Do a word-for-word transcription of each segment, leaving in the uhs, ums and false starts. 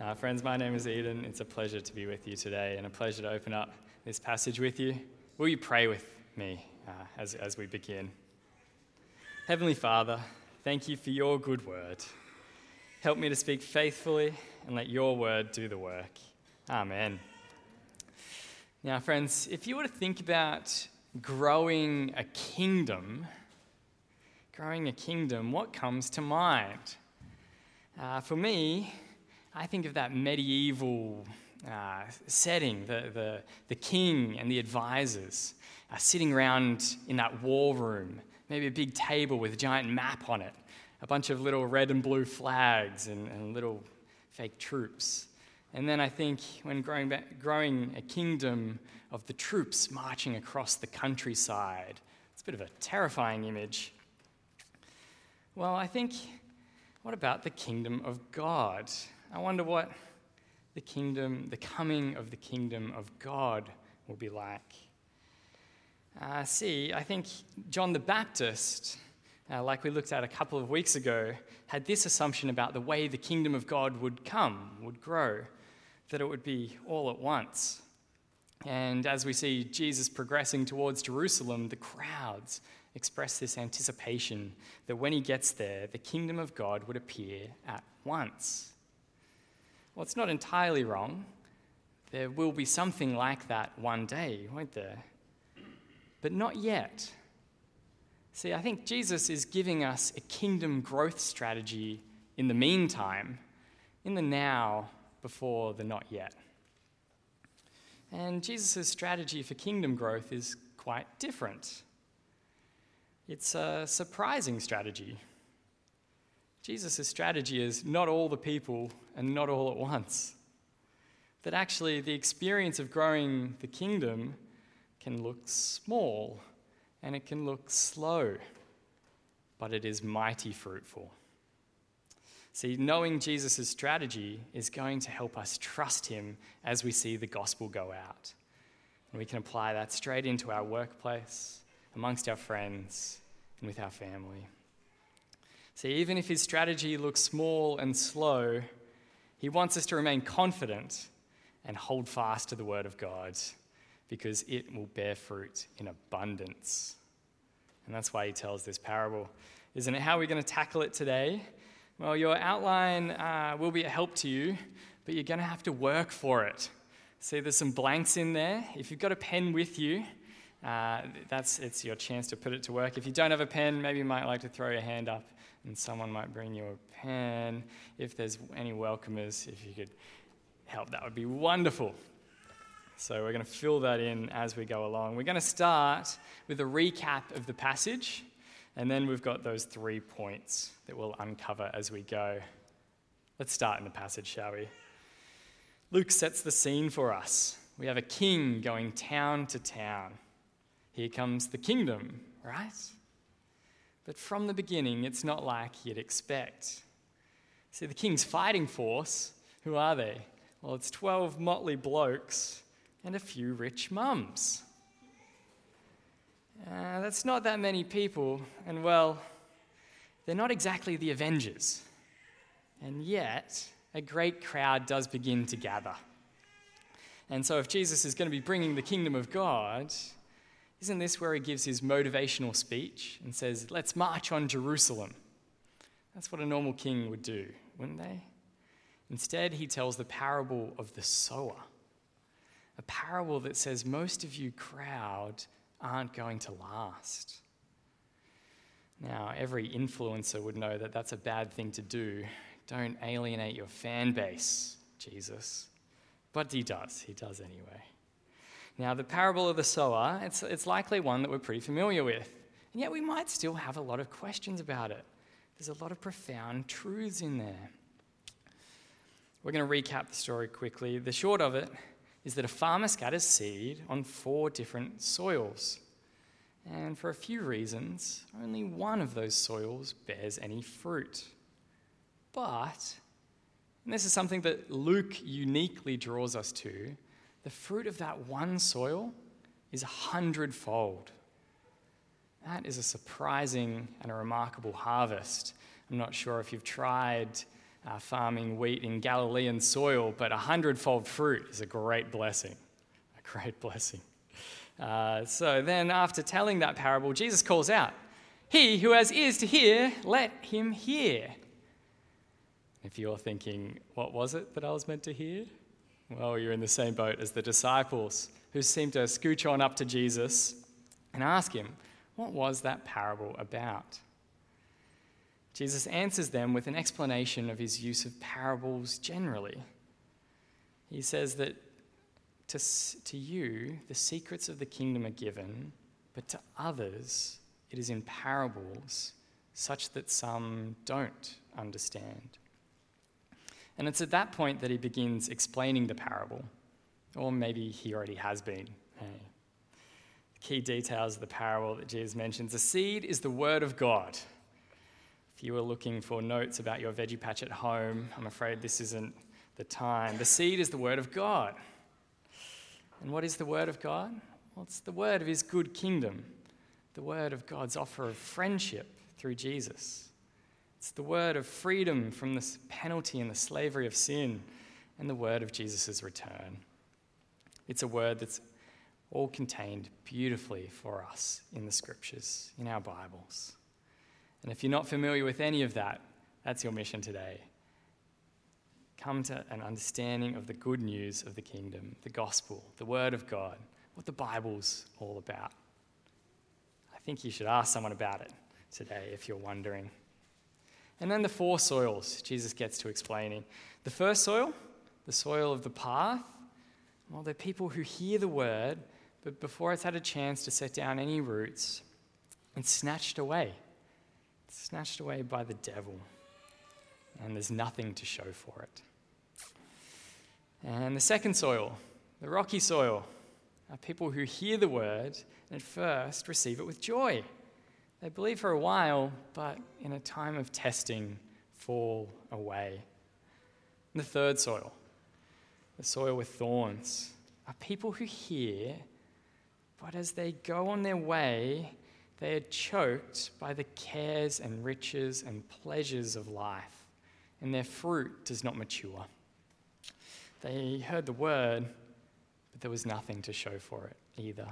Uh, friends, my name is Eden. It's a pleasure to be with you today and a pleasure to open up this passage with you. Will you pray with me uh, as, as we begin? Heavenly Father, thank you for your good word. Help me to speak faithfully and let your word do the work. Amen. Now, friends, if you were to think about growing a kingdom, growing a kingdom, what comes to mind? Uh, for me, I think of that medieval uh, setting, the, the, the king and the advisors uh, sitting around in that war room, maybe a big table with a giant map on it, a bunch of little red and blue flags and, and little fake troops. And then I think when growing, back, growing a kingdom of the troops marching across the countryside, it's a bit of a terrifying image. Well, I think, what about the kingdom of God? I wonder what the kingdom, the coming of the kingdom of God will be like. Uh, see, I think John the Baptist, uh, like we looked at a couple of weeks ago, had this assumption about the way the kingdom of God would come, would grow, that it would be all at once. And as we see Jesus progressing towards Jerusalem, the crowds express this anticipation that when he gets there, the kingdom of God would appear at once. Well, it's not entirely wrong. There will be something like that one day, won't there? But not yet. See, I think Jesus is giving us a kingdom growth strategy in the meantime, in the now, before the not yet. And Jesus' strategy for kingdom growth is quite different. It's a surprising strategy. Jesus' strategy is not all the people and not all at once. That actually the experience of growing the kingdom can look small and it can look slow, but it is mighty fruitful. See, knowing Jesus' strategy is going to help us trust him as we see the gospel go out. And we can apply that straight into our workplace, amongst our friends, and with our family. See, even if his strategy looks small and slow, he wants us to remain confident and hold fast to the word of God because it will bear fruit in abundance. And that's why he tells this parable. Isn't it? How are we going to tackle it today? Well, your outline uh, will be a help to you, but you're going to have to work for it. See, there's some blanks in there. If you've got a pen with you, uh, that's it's your chance to put it to work. If you don't have a pen, maybe you might like to throw your hand up and someone might bring you a pen. If there's any welcomers, if you could help, that would be wonderful. So we're going to fill that in as we go along. We're going to start with a recap of the passage, and then we've got those three points that we'll uncover as we go. Let's start in the passage, shall we? Luke sets the scene for us. We have a king going town to town. Here comes the kingdom, right? But from the beginning, it's not like you'd expect. See, the king's fighting force, who are they? Well, it's twelve motley blokes and a few rich mums. Uh, that's not that many people, and well, they're not exactly the Avengers. And yet, a great crowd does begin to gather. And so if Jesus is going to be bringing the kingdom of God, isn't this where he gives his motivational speech and says, let's march on Jerusalem? That's what a normal king would do, wouldn't they? Instead, he tells the parable of the sower, a parable that says most of you crowd aren't going to last. Now, every influencer would know that that's a bad thing to do. Don't alienate your fan base, Jesus. But he does. He does anyway. Now, the parable of the sower, it's, it's likely one that we're pretty familiar with. And yet we might still have a lot of questions about it. There's a lot of profound truths in there. We're going to recap the story quickly. The short of it is that a farmer scatters seed on four different soils. And for a few reasons, only one of those soils bears any fruit. But, and this is something that Luke uniquely draws us to, the fruit of that one soil is a hundredfold. That is a surprising and a remarkable harvest. I'm not sure if you've tried uh, farming wheat in Galilean soil, but a hundredfold fruit is a great blessing. A great blessing. Uh, so then after telling that parable, Jesus calls out, "He who has ears to hear, let him hear." If you're thinking, what was it that I was meant to hear? Well, you're in the same boat as the disciples who seem to scooch on up to Jesus and ask him, what was that parable about? Jesus answers them with an explanation of his use of parables generally. He says that to, to you, the secrets of the kingdom are given, but to others, it is in parables, such that some don't understand. And it's at that point that he begins explaining the parable. Or maybe he already has been. Hey. Key details of the parable that Jesus mentions. The seed is the word of God. If you were looking for notes about your veggie patch at home, I'm afraid this isn't the time. The seed is the word of God. And what is the word of God? Well, it's the word of his good kingdom. The word of God's offer of friendship through Jesus. It's the word of freedom from the penalty and the slavery of sin, and the word of Jesus' return. It's a word that's all contained beautifully for us in the scriptures, in our Bibles. And if you're not familiar with any of that, that's your mission today. Come to an understanding of the good news of the kingdom, the gospel, the word of God, what the Bible's all about. I think you should ask someone about it today if you're wondering. And then the four soils Jesus gets to explaining. The first soil, the soil of the path, well, they're people who hear the word, but before it's had a chance to set down any roots, it's snatched away. It's snatched away by the devil. And there's nothing to show for it. And the second soil, the rocky soil, are people who hear the word and at first receive it with joy. They believe for a while, but in a time of testing, fall away. And the third soil, the soil with thorns, are people who hear, but as they go on their way, they are choked by the cares and riches and pleasures of life, and their fruit does not mature. They heard the word, but there was nothing to show for it either.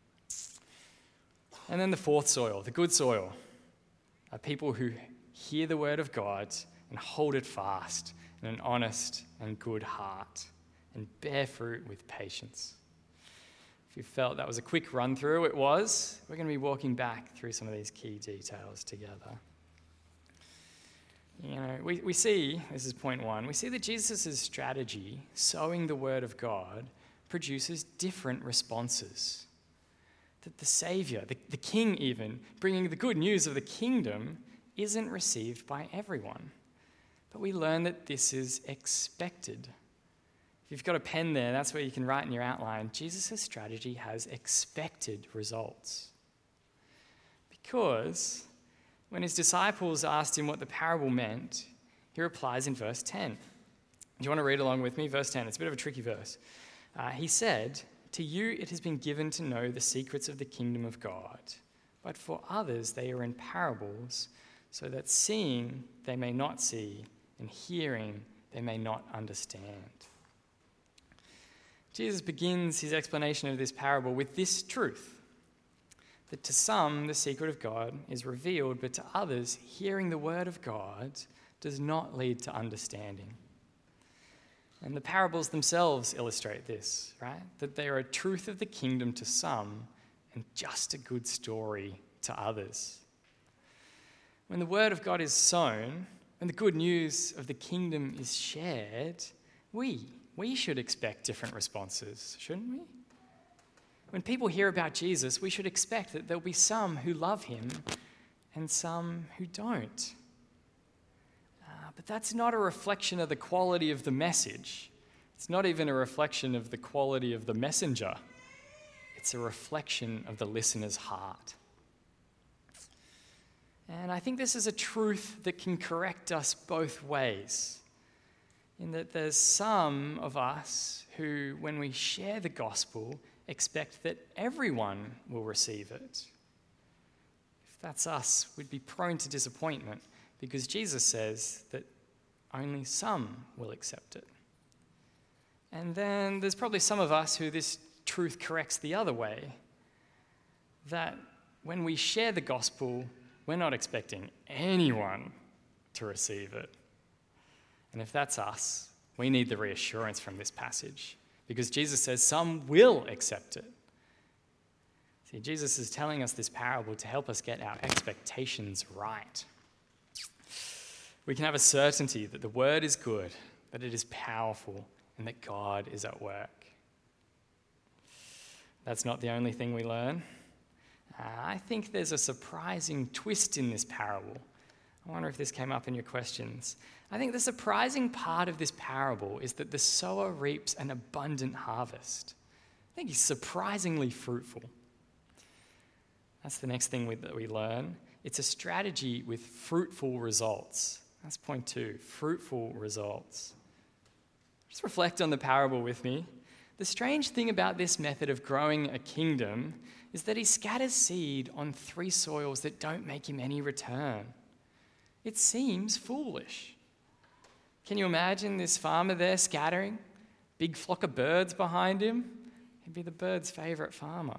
And then the fourth soil, the good soil, are people who hear the word of God and hold it fast in an honest and good heart and bear fruit with patience. If you felt that was a quick run through, it was. We're going to be walking back through some of these key details together. You know, we, we see, this is point one, we see that Jesus' strategy, sowing the word of God, produces different responses. That the Savior, the, the King even, bringing the good news of the kingdom, isn't received by everyone. But we learn that this is expected. If you've got a pen there, that's where you can write in your outline, Jesus' strategy has expected results. Because when his disciples asked him what the parable meant, he replies in verse ten. Do you want to read along with me? Verse ten, it's a bit of a tricky verse. Uh, he said, "To you it has been given to know the secrets of the kingdom of God, but for others they are in parables, so that seeing they may not see, and hearing they may not understand." Jesus begins his explanation of this parable with this truth, that to some the secret of God is revealed, but to others hearing the word of God does not lead to understanding. And the parables themselves illustrate this, right? That they are a truth of the kingdom to some and just a good story to others. When the word of God is sown, when the good news of the kingdom is shared, we, we should expect different responses, shouldn't we? When people hear about Jesus, we should expect that there'll be some who love him and some who don't. Uh, but that's not a reflection of the quality of the message. It's not even a reflection of the quality of the messenger. It's a reflection of the listener's heart. And I think this is a truth that can correct us both ways. In that there's some of us who, when we share the gospel, expect that everyone will receive it. If that's us, we'd be prone to disappointment because Jesus says that only some will accept it. And then there's probably some of us who this truth corrects the other way, that when we share the gospel, we're not expecting anyone to receive it. And if that's us, we need the reassurance from this passage, because Jesus says some will accept it. See, Jesus is telling us this parable to help us get our expectations right. We can have a certainty that the word is good, that it is powerful, and that God is at work. That's not the only thing we learn. Uh, I think there's a surprising twist in this parable. I wonder if this came up in your questions. I think the surprising part of this parable is that the sower reaps an abundant harvest. I think he's surprisingly fruitful. That's the next thing we, that we learn. It's a strategy with fruitful results. That's point two, fruitful results. Just reflect on the parable with me. The strange thing about this method of growing a kingdom is that he scatters seed on three soils that don't make him any return. It seems foolish. Can you imagine this farmer there scattering? Big flock of birds behind him? He'd be the birds' favourite farmer.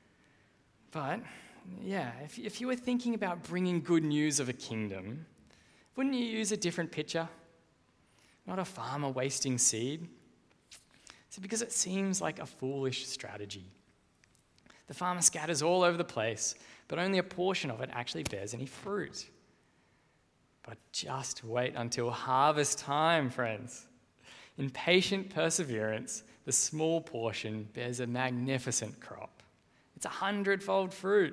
But, yeah, if, if you were thinking about bringing good news of a kingdom, wouldn't you use a different picture? Not a farmer wasting seed. So because it seems like a foolish strategy. The farmer scatters all over the place, but only a portion of it actually bears any fruit. But just wait until harvest time, friends. In patient perseverance, the small portion bears a magnificent crop. It's a hundredfold fruit.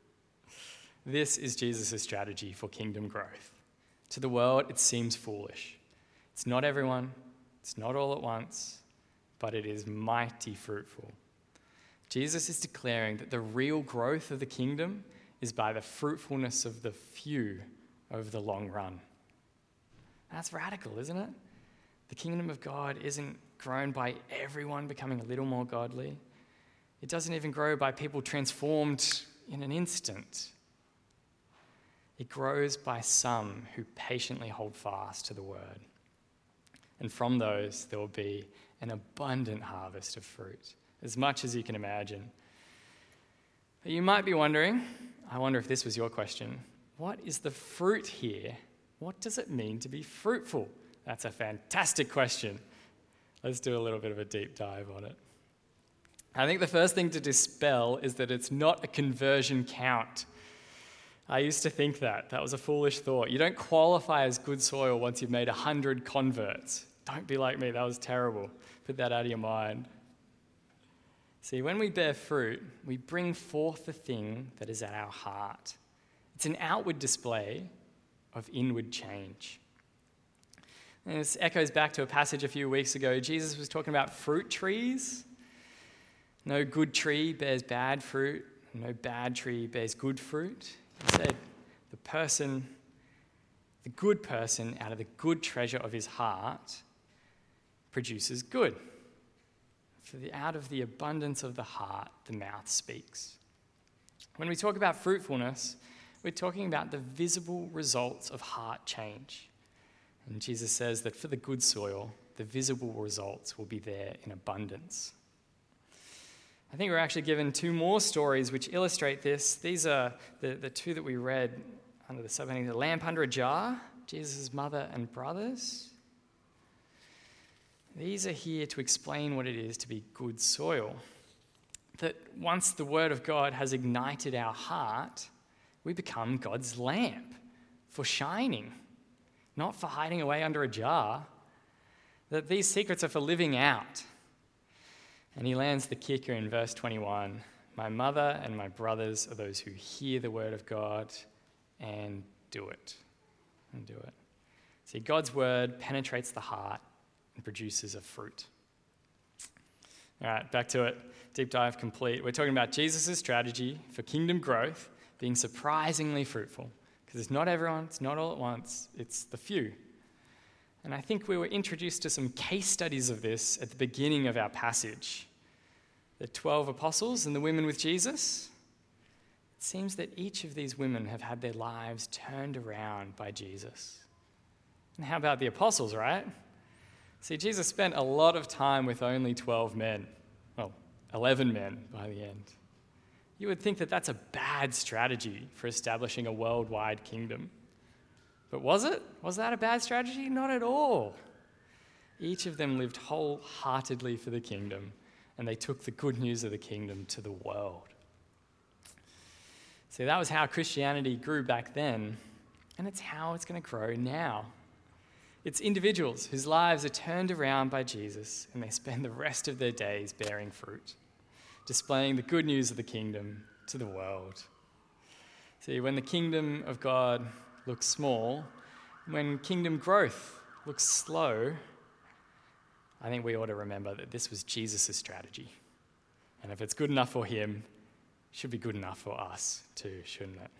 This is Jesus' strategy for kingdom growth. To the world, it seems foolish. It's not everyone, it's not all at once, but it is mighty fruitful. Jesus is declaring that the real growth of the kingdom is by the fruitfulness of the few over the long run. That's radical, isn't it? The kingdom of God isn't grown by everyone becoming a little more godly. It doesn't even grow by people transformed in an instant. It grows by some who patiently hold fast to the word. And from those, there will be an abundant harvest of fruit, as much as you can imagine. But you might be wondering, I wonder if this was your question, what is the fruit here? What does it mean to be fruitful? That's a fantastic question. Let's do a little bit of a deep dive on it. I think the first thing to dispel is that it's not a conversion count. I used to think that. That was a foolish thought. You don't qualify as good soil once you've made one hundred converts. Don't be like me. That was terrible. Put that out of your mind. See, when we bear fruit, we bring forth the thing that is at our heart. It's an outward display of inward change. And this echoes back to a passage a few weeks ago. Jesus was talking about fruit trees. No good tree bears bad fruit. No bad tree bears good fruit. He said, the person, the good person out of the good treasure of his heart produces good. For the, out of the abundance of the heart, the mouth speaks. When we talk about fruitfulness, we're talking about the visible results of heart change. And Jesus says that for the good soil, the visible results will be there in abundance. I think we're actually given two more stories which illustrate this. These are the, the two that we read under the subheading, the lamp under a jar, Jesus' mother and brothers. These are here to explain what it is to be good soil. That once the word of God has ignited our heart, we become God's lamp for shining, not for hiding away under a jar. That these secrets are for living out. And he lands the kicker in verse twenty-one. My mother and my brothers are those who hear the word of God and do it. And do it. See, God's word penetrates the heart and produces a fruit. All right, back to it. Deep dive complete. We're talking about Jesus' strategy for kingdom growth being surprisingly fruitful. Because it's not everyone, it's not all at once, it's the few. And I think we were introduced to some case studies of this at the beginning of our passage. The twelve apostles and the women with Jesus. It seems that each of these women have had their lives turned around by Jesus. And how about the apostles, right? See, Jesus spent a lot of time with only twelve men. Well, eleven men by the end. You would think that that's a bad strategy for establishing a worldwide kingdom. But was it? Was that a bad strategy? Not at all. Each of them lived wholeheartedly for the kingdom, and they took the good news of the kingdom to the world. See, that was how Christianity grew back then, and it's how it's going to grow now. It's individuals whose lives are turned around by Jesus, and they spend the rest of their days bearing fruit, displaying the good news of the kingdom to the world. See, when the kingdom of God looks small, when kingdom growth looks slow, I think we ought to remember that this was Jesus' strategy. And if it's good enough for him, it should be good enough for us too, shouldn't it?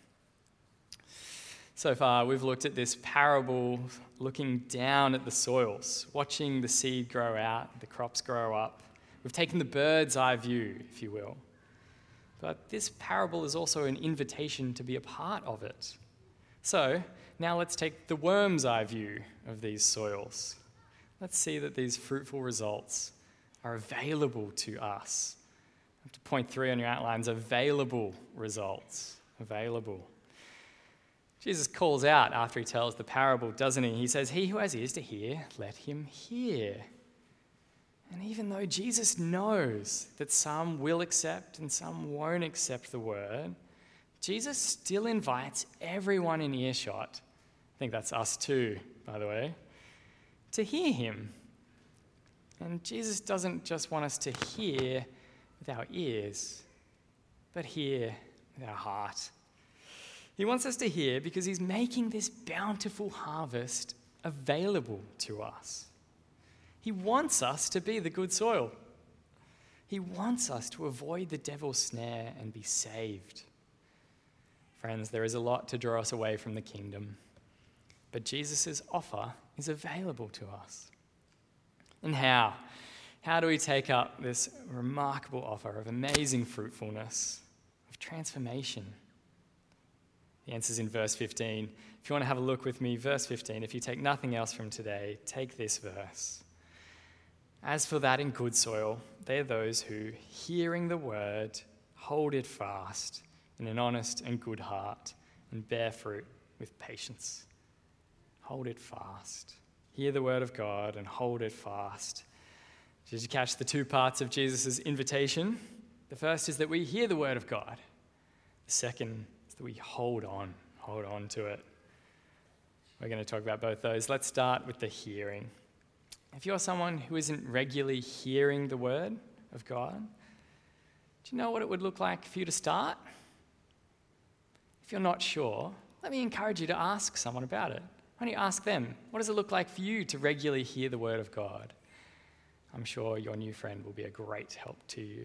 So far, we've looked at this parable looking down at the soils, watching the seed grow out, the crops grow up. We've taken the bird's eye view, if you will. But this parable is also an invitation to be a part of it. So now let's take the worm's eye view of these soils. Let's see that these fruitful results are available to us. Up to point three on your outlines, available results. Available. Jesus calls out after he tells the parable, doesn't he? He says, "He who has ears to hear, let him hear." And even though Jesus knows that some will accept and some won't accept the word, Jesus still invites everyone in earshot, I think that's us too, by the way, to hear him. And Jesus doesn't just want us to hear with our ears, but hear with our heart. He wants us to hear because he's making this bountiful harvest available to us. He wants us to be the good soil. He wants us to avoid the devil's snare and be saved. Friends, there is a lot to draw us away from the kingdom, but Jesus' offer is available to us. And how? How do we take up this remarkable offer of amazing fruitfulness, of transformation? The answer's in verse fifteen. If you want to have a look with me, verse fifteen, if you take nothing else from today, take this verse. "As for that in good soil, they are those who, hearing the word, hold it fast in an honest and good heart and bear fruit with patience." Hold it fast. Hear the word of God and hold it fast. Did you catch the two parts of Jesus' invitation? The first is that we hear the word of God. The second is that we hold on, hold on to it. We're going to talk about both those. Let's start with the hearing. If you're someone who isn't regularly hearing the word of God, do you know what it would look like for you to start? If you're not sure, let me encourage you to ask someone about it. Why don't you ask them, what does it look like for you to regularly hear the word of God? I'm sure your new friend will be a great help to you.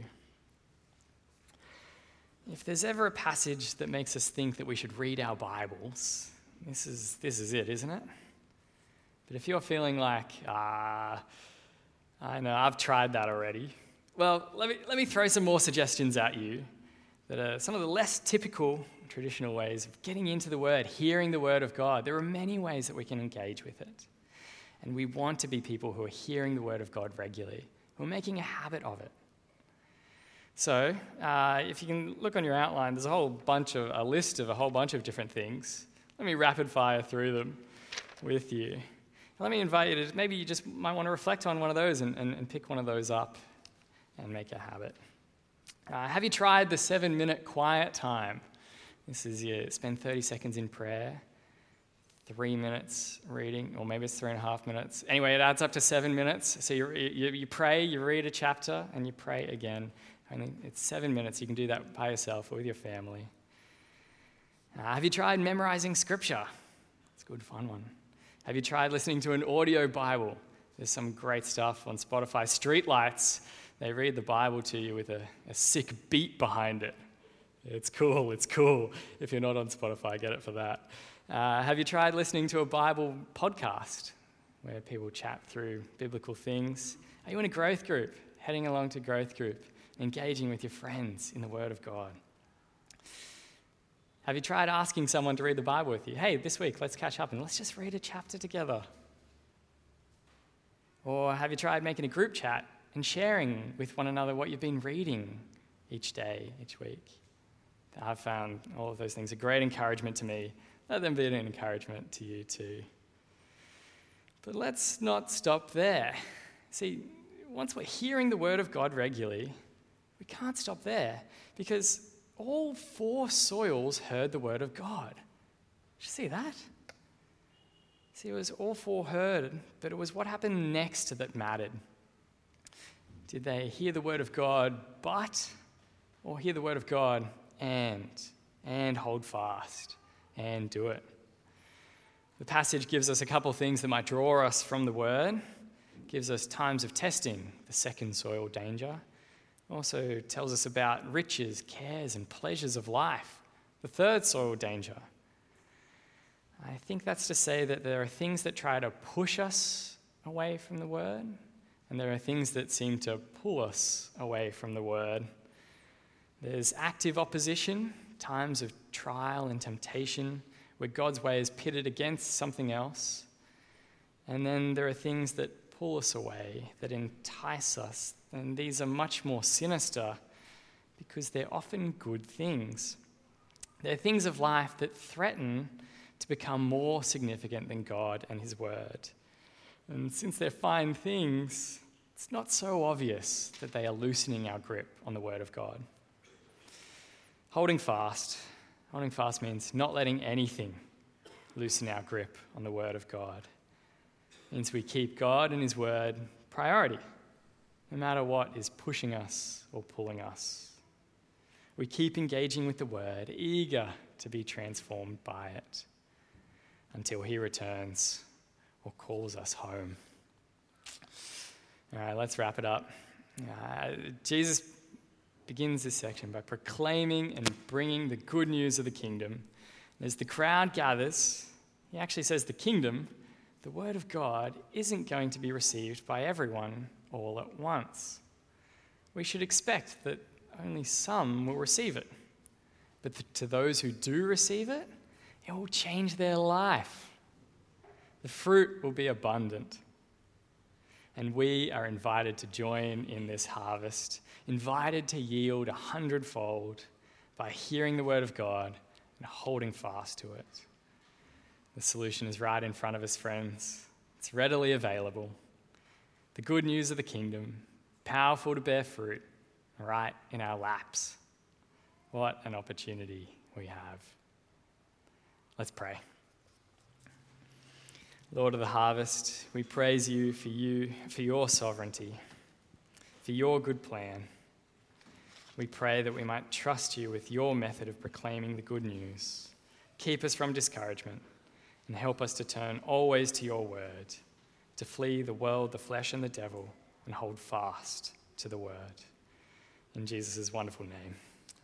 If there's ever a passage that makes us think that we should read our Bibles, this is this is it, isn't it? But if you're feeling like, ah, I know, I've tried that already, well, let me, let me throw some more suggestions at you that are some of the less typical traditional ways of getting into the Word, hearing the Word of God. There are many ways that we can engage with it. And we want to be people who are hearing the Word of God regularly, who are making a habit of it. So, uh, if you can look on your outline, there's a whole bunch of, a list of a whole bunch of different things. Let me rapid fire through them with you. Let me invite you to, maybe you just might want to reflect on one of those and, and, and pick one of those up and make a habit. Uh, have you tried the seven-minute quiet time? This is you spend thirty seconds in prayer, three minutes reading, or maybe it's three and a half minutes. Anyway, it adds up to seven minutes. So you, you, you pray, you read a chapter, and you pray again. Only it's seven minutes. You can do that by yourself or with your family. Uh, have you tried memorizing scripture? It's a good fun one. Have you tried listening to an audio Bible? There's some great stuff on Spotify. Streetlights, they read the Bible to you with a, a sick beat behind it. It's cool, it's cool. If you're not on Spotify, get it for that. Uh, have you tried listening to a Bible podcast where people chat through biblical things? Are you in a growth group, heading along to growth group, engaging with your friends in the Word of God? Have you tried asking someone to read the Bible with you? Hey, this week, let's catch up and let's just read a chapter together. Or have you tried making a group chat and sharing with one another what you've been reading each day, each week? I've found all of those things a great encouragement to me. Let them be an encouragement to you too. But let's not stop there. See, once we're hearing the word of God regularly, we can't stop there because all four soils heard the word of God. Did you see that? See, it was all four heard, but it was what happened next that mattered. Did they hear the word of God, but, or hear the word of God and, and hold fast and do it? The passage gives us a couple of things that might draw us from the word. It gives us times of testing, the second soil, danger. It also tells us about riches, cares, and pleasures of life, the third soil, danger. I think that's to say that there are things that try to push us away from the word, and there are things that seem to pull us away from the word. There's active opposition, times of trial and temptation, where God's way is pitted against something else. And then there are things that pull us away, that entice us. And these are much more sinister because they're often good things. They're things of life that threaten to become more significant than God and his word. And since they're fine things, it's not so obvious that they are loosening our grip on the word of God. Holding fast. Holding fast means not letting anything loosen our grip on the word of God. It means we keep God and his word priority, no matter what is pushing us or pulling us. We keep engaging with the word, eager to be transformed by it until he returns or calls us home. All right, let's wrap it up. Uh, Jesus begins this section by proclaiming and bringing the good news of the kingdom. And as the crowd gathers, he actually says the kingdom, the word of God, isn't going to be received by everyone all at once. We should expect that only some will receive it. But to those who do receive it, it will change their life. The fruit will be abundant. And we are invited to join in this harvest, invited to yield a hundredfold by hearing the word of God and holding fast to it. The solution is right in front of us, friends. It's readily available. The good news of the kingdom, powerful to bear fruit, right in our laps. What an opportunity we have. Let's pray. Lord of the harvest, we praise you for you, for your sovereignty, for your good plan. We pray that we might trust you with your method of proclaiming the good news. Keep us from discouragement and help us to turn always to your word, to flee the world, the flesh, and the devil, and hold fast to the word. In Jesus' wonderful name.